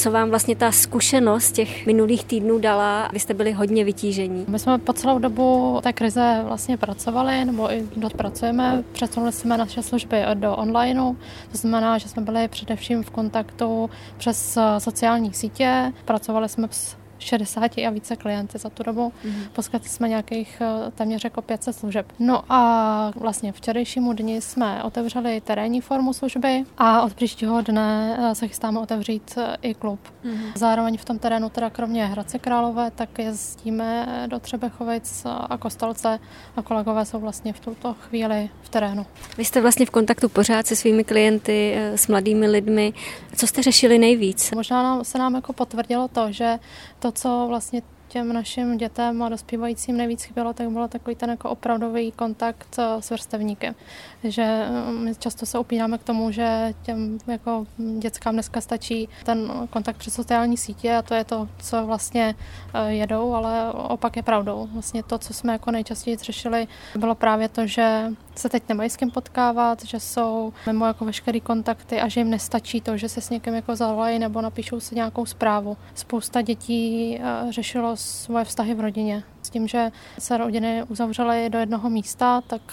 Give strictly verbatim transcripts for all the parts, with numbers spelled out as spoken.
Co vám vlastně ta zkušenost těch minulých týdnů dala? Vy jste byli hodně vytížení. My jsme po celou dobu té krize vlastně pracovali, nebo i dost pracujeme. Přesunuli jsme naše služby do onlineu. To znamená, že jsme byli především v kontaktu přes sociální sítě. Pracovali jsme s šedesáti a více klienty za tu dobu. Mm-hmm. Poskytli jsme nějakých téměř jako pět set služeb. No a vlastně včerejšímu dni jsme otevřeli terénní formu služby a od příštího dne se chystáme otevřít i klub. Mm-hmm. Zároveň v tom terénu, teda kromě Hradce Králové, tak jezdíme do Třebechovic a Kostelce a kolegové jsou vlastně v tuto chvíli v terénu. Vy jste vlastně v kontaktu pořád se svými klienty, s mladými lidmi. Co jste řešili nejvíc? Možná nám, se nám jako potvrdilo to, že to, co vlastně těm našim dětem a dospívajícím nejvíc chybělo, tak bylo takový ten jako opravdový kontakt s vrstevníkem. Že my často se upínáme k tomu, že těm jako dětskám dneska stačí ten kontakt přes sociální sítě a to je to, co vlastně jedou, ale opak je pravdou. Vlastně to, co jsme jako nejčastěji řešili, bylo právě to, že se teď nemají s kým potkávat, že jsou mimo jako veškerý kontakty a že jim nestačí to, že se s někým jako zavolají nebo napíšou si nějakou zprávu. Spousta dětí řešilo svoje vztahy v rodině. S tím, že se rodiny uzavřely do jednoho místa, tak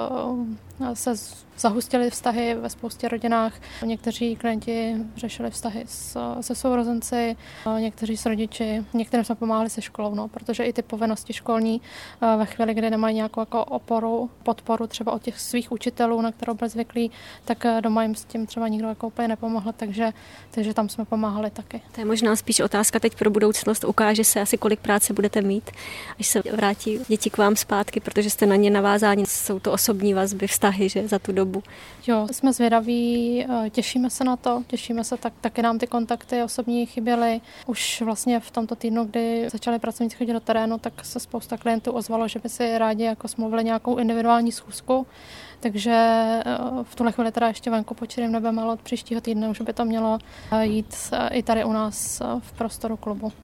se zahustily vztahy ve spoustě rodinách. Někteří klienti řešili vztahy s, se sourozenci, někteří s rodiči, některým jsme pomáhali se školou, no, protože i ty povinnosti školní ve chvíli, kdy nemají nějakou jako oporu, podporu třeba od těch svých učitelů, na kterou byli zvyklí, tak doma jim s tím třeba nikdo jako úplně nepomohl, takže, takže tam jsme pomáhali taky. To je možná spíš otázka teď pro budoucnost. Ukáže se asi, kolik práce budete mít, až se vrátí děti k vám zpátky, protože jste na ně navázáni. Jsou to osobní vazby, vztahy, že za tu dobu. Jo, jsme zvědaví, těšíme se na to, těšíme se, tak taky nám ty kontakty osobní chyběly. Už vlastně v tomto týdnu, kdy začali pracovníci chodit do terénu, tak se spousta klientů ozvalo, že by si rádi jako smluvili nějakou individuální schůzku. Takže v tuhle chvíli teda ještě venku pod čirým nebem, ale od příštího týdne už by to mělo jít i tady u nás v prostoru klubu.